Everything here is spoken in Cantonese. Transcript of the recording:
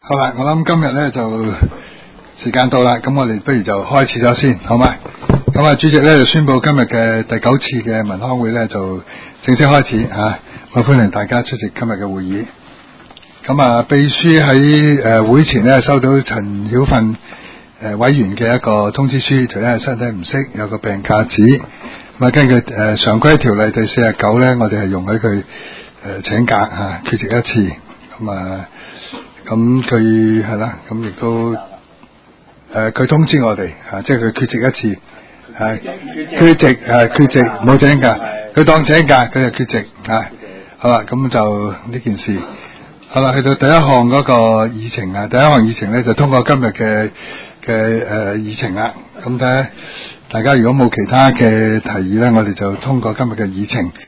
好啦，我諗今日咧就時間到啦，咁我哋不如就開始咗先，好嗎？咁啊，主席咧就宣布今日嘅第9次嘅文康會咧就正式開始吓，我歡迎大家出席今日嘅會議。咁啊，秘書喺會前咧收到陳曉訓委員嘅一個通知書，就因為身體唔適，有個病假紙。咁啊，根據常規條例第49咧，我哋係容許佢請假吓，缺席一次。咁佢係啦，咁亦都佢通知我哋即係佢缺席一次，缺席冇請假，佢當請假，佢就缺席好啦，咁就呢件事。好啦，去到第一項嗰個議程第一項議程咧就通過今日嘅議程啦。咁睇大家如果冇其他嘅提議咧，我哋就通過今日嘅議程。